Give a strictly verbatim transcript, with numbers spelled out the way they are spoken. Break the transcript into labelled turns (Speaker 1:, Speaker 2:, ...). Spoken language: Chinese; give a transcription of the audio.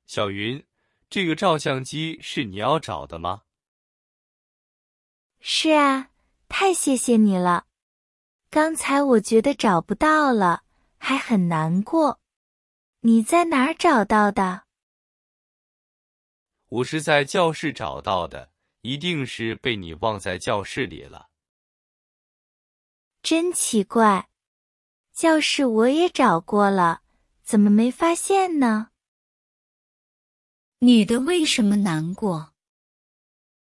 Speaker 1: 小云，这个照相机是你要找的吗？
Speaker 2: 是啊，太谢谢你了。刚才我觉得找不到了，还很难过。你在哪儿找到的？
Speaker 1: 我是在教室找到的，一定是被你忘在教室里了。
Speaker 2: 真奇怪，教室我也找过了，怎么没发现呢？
Speaker 3: 女的为什么难过？